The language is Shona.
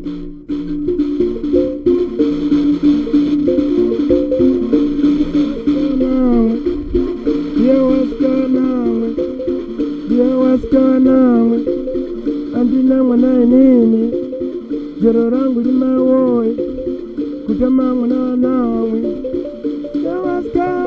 What's going on? Andina mwana nini? Jero rangu lima woi. Kutama mwana nawe. What's going on?